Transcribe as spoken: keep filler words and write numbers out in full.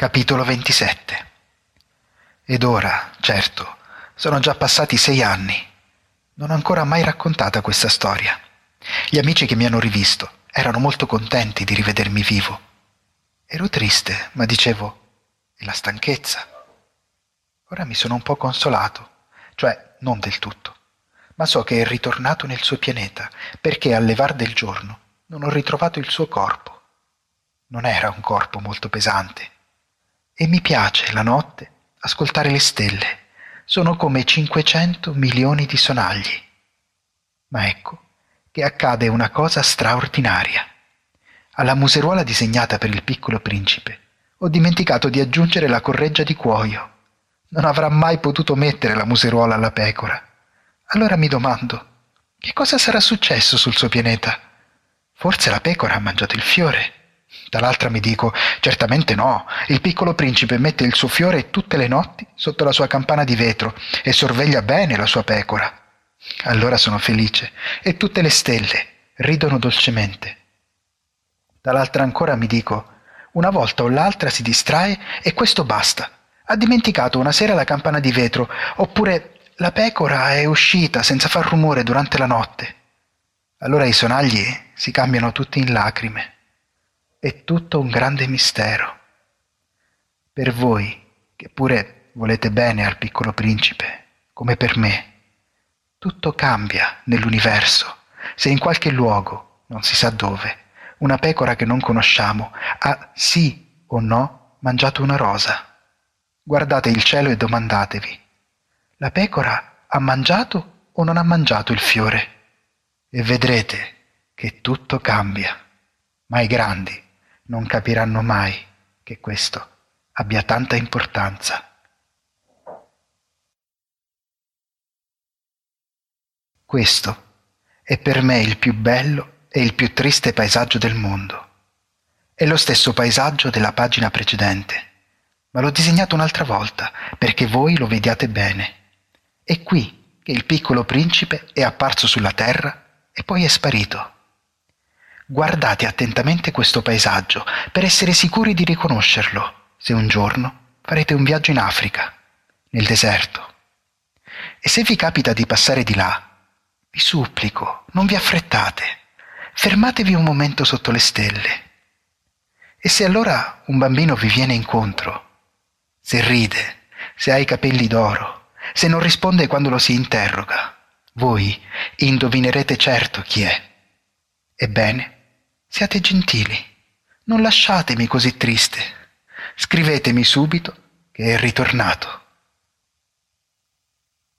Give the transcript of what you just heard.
Capitolo ventisette. Ed ora, certo, sono già passati sei anni. Non ho ancora mai raccontata questa storia. Gli amici che mi hanno rivisto erano molto contenti di rivedermi vivo. Ero triste, ma dicevo, e la stanchezza? Ora mi sono un po' consolato, cioè non del tutto, ma so che è ritornato nel suo pianeta, perché al levar del giorno non ho ritrovato il suo corpo. Non era un corpo molto pesante. E mi piace, la notte, ascoltare le stelle. Sono come cinquecento milioni di sonagli. Ma ecco che accade una cosa straordinaria. Alla museruola disegnata per il Piccolo Principe ho dimenticato di aggiungere la correggia di cuoio. Non avrà mai potuto mettere la museruola alla pecora. Allora mi domando, che cosa sarà successo sul suo pianeta? Forse la pecora ha mangiato il fiore. Dall'altra mi dico, certamente no, il Piccolo Principe mette il suo fiore tutte le notti sotto la sua campana di vetro e sorveglia bene la sua pecora. Allora sono felice e tutte le stelle ridono dolcemente. Dall'altra ancora mi dico, una volta o l'altra si distrae e questo basta. Ha dimenticato una sera la campana di vetro, oppure la pecora è uscita senza far rumore durante la notte. Allora i sonagli si cambiano tutti in lacrime. È tutto un grande mistero. Per voi, che pure volete bene al Piccolo Principe, come per me, tutto cambia nell'universo se in qualche luogo, non si sa dove, una pecora che non conosciamo ha sì o no mangiato una rosa. Guardate il cielo e domandatevi, la pecora ha mangiato o non ha mangiato il fiore? E vedrete che tutto cambia, ma i grandi non capiranno mai che questo abbia tanta importanza. Questo è per me il più bello e il più triste paesaggio del mondo. È lo stesso paesaggio della pagina precedente, ma l'ho disegnato un'altra volta perché voi lo vediate bene. È qui che il Piccolo Principe è apparso sulla terra e poi è sparito. Guardate attentamente questo paesaggio per essere sicuri di riconoscerlo se un giorno farete un viaggio in Africa, nel deserto. E se vi capita di passare di là, vi supplico, non vi affrettate, fermatevi un momento sotto le stelle. E se allora un bambino vi viene incontro, se ride, se ha i capelli d'oro, se non risponde quando lo si interroga, voi indovinerete certo chi è. Ebbene, siate gentili, non lasciatemi così triste. Scrivetemi subito che è ritornato.